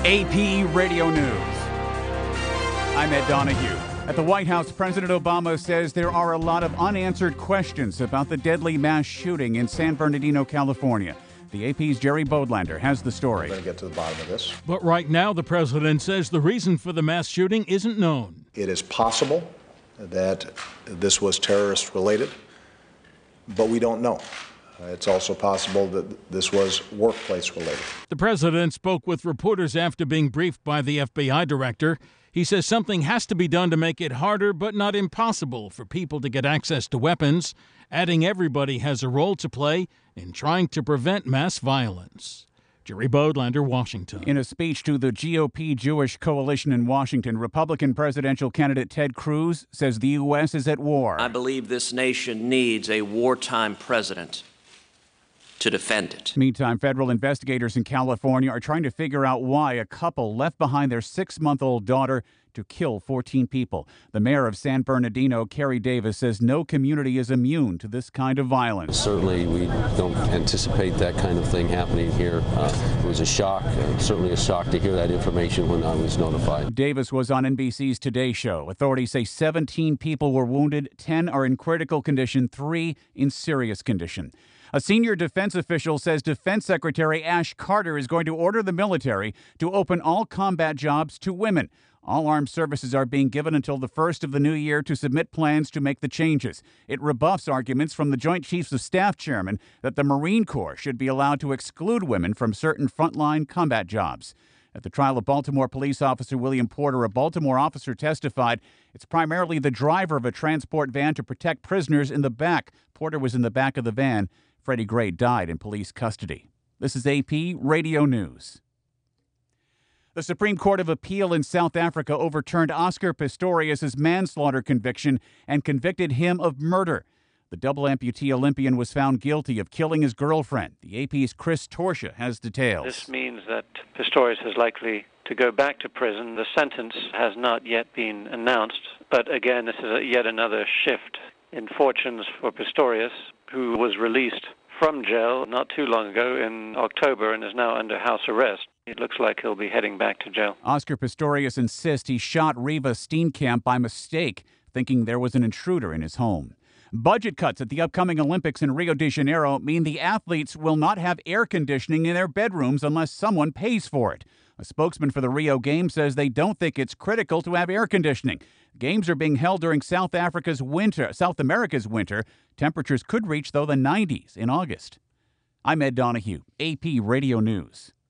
AP Radio News. I'm Ed Donahue. At the White House, President Obama says there are a lot of unanswered questions about the deadly mass shooting in San Bernardino, California. The AP's Jerry Bodlander has the story. We're going to get to the bottom of this. But right now, the president says the reason for the mass shooting isn't known. It is possible that this was terrorist-related, but we don't know. It's also possible that this was workplace-related. The president spoke with reporters after being briefed by the FBI director. He says something has to be done to make it harder but not impossible for people to get access to weapons, adding everybody has a role to play in trying to prevent mass violence. Jerry Bodlander, Washington. In a speech to the GOP Jewish Coalition in Washington, Republican presidential candidate Ted Cruz says the U.S. is at war. I believe this nation needs a wartime president to defend it. Meantime, federal investigators in California are trying to figure out why a couple left behind their 6-month-old daughter to kill 14 people. The mayor of San Bernardino, Kerry Davis, says no community is immune to this kind of violence. Certainly, we don't anticipate that kind of thing happening here. It was a shock, certainly a shock to hear that information when I was notified. Davis was on NBC's Today Show. Authorities say 17 people were wounded, 10 are in critical condition, 3 in serious condition. A senior defense official says Defense Secretary Ash Carter is going to order the military to open all combat jobs to women. All armed services are being given until the first of the new year to submit plans to make the changes. It rebuffs arguments from the Joint Chiefs of Staff chairman that the Marine Corps should be allowed to exclude women from certain frontline combat jobs. At the trial of Baltimore police officer William Porter, a Baltimore officer testified it's primarily the driver of a transport van to protect prisoners in the back. Porter was in the back of the van. Freddie Gray died in police custody. This is AP Radio News. The Supreme Court of Appeal in South Africa overturned Oscar Pistorius' manslaughter conviction and convicted him of murder. The double amputee Olympian was found guilty of killing his girlfriend. The AP's Chris Torsha has details. This means that Pistorius is likely to go back to prison. The sentence has not yet been announced, but again, this is yet another shift in fortunes for Pistorius, who was released from jail not too long ago in October and is now under house arrest. It looks like he'll be heading back to jail. Oscar Pistorius insists he shot Riva Steenkamp by mistake, thinking there was an intruder in his home. Budget cuts at the upcoming Olympics in Rio de Janeiro mean the athletes will not have air conditioning in their bedrooms unless someone pays for it. A spokesman for the Rio Games says they don't think it's critical to have air conditioning. Games are being held during South America's winter. Temperatures could reach, though, the 90s in August. I'm Ed Donahue, AP Radio News.